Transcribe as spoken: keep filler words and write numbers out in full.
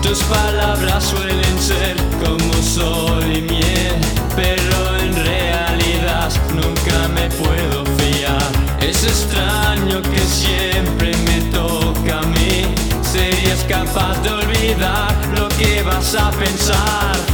Tus palabras suelen ser como sol y miel, pero en realidad nunca me puedo fiar. Es extraño que siempre me toca a mí. ¿Serías capaz de olvidar lo que vas a pensar?